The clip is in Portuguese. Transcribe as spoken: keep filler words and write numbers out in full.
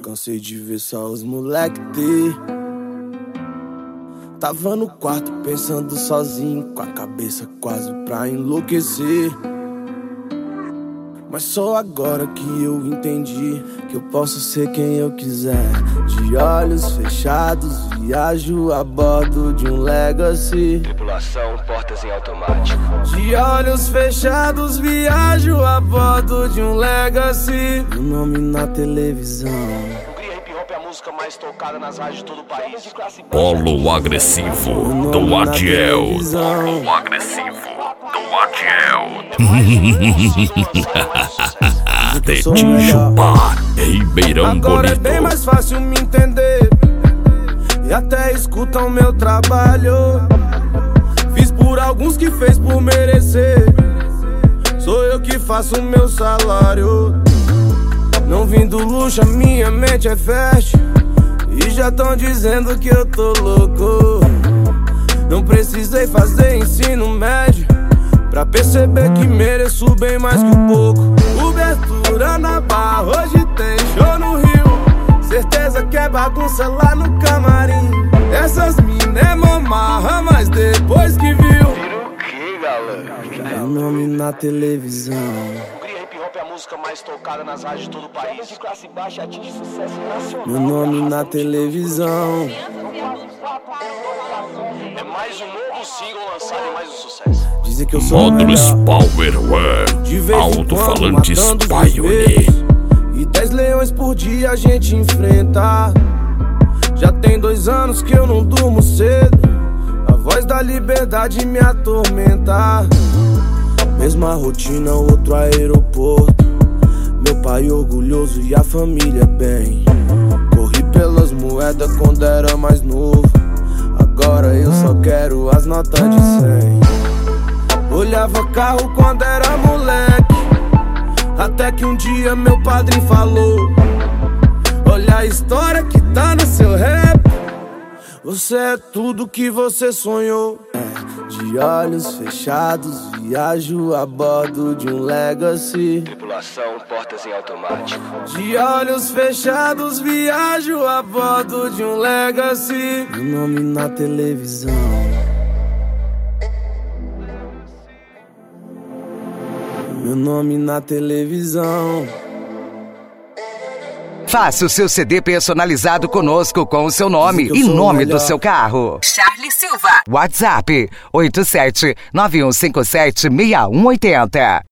Cansei de ver só os moleque ter. Tava no quarto pensando sozinho, com a cabeça quase pra enlouquecer. Mas só agora que eu entendi que eu posso ser quem eu quiser. De olhos fechados, viajo a bordo de um Legacy. Tripulação, portas em automático. De olhos fechados, viajo a bordo de um Legacy. Meu nome na televisão. Hungria Hip Hop é a música mais tocada nas rádios de todo o país. Polo agressivo do Adiel. Polo agressivo do Adiel. De Tijupa, Ribeirão Agora Bonito. é bem mais fácil me entender e até escutam meu trabalho. Fiz por alguns que fez por merecer. Sou eu que faço o meu salário. Não vim do luxo, a minha mente é fértil. E já tão dizendo que eu tô louco. Não precisei fazer ensino médio pra perceber que mereço bem mais que um pouco. Cobertura na barra, hoje tem show no Rio. Certeza que é bagunça lá no camarim. Essas mina é mamarra, mas depois que viu, Vira o que, galera? meu nome na televisão. Hungria Hip Hop é a música mais tocada nas rádios de todo o país. De classe baixa atinge sucesso nacional. Meu nome na televisão. É mais um novo single lançado e mais um sucesso. Dizem que eu sou Módulos melhor. Powerware, De vez em quando, alto-falantes matando os Pioneer. meus. E dez leões por dia a gente enfrenta. Já tem dois anos que eu não durmo cedo. A voz da liberdade me atormenta. Mesma rotina, outro aeroporto. Meu pai orgulhoso e a família bem. Corri pelas moedas quando era mais novo. Agora eu só quero as notas de cem. Olhava carro quando era moleque, até que um dia meu padrinho falou: olha a história que tá no seu rap. Você é tudo que você sonhou. De olhos fechados, viajo a bordo de um Legacy. Tripulação, portas em automático. De olhos fechados, viajo a bordo de um Legacy. Meu nome na televisão. Meu nome na televisão. Faça o seu C D personalizado conosco com o seu nome e nome do seu carro. Charlie Silva. WhatsApp oito sete nove um cinco sete seis um oito zero.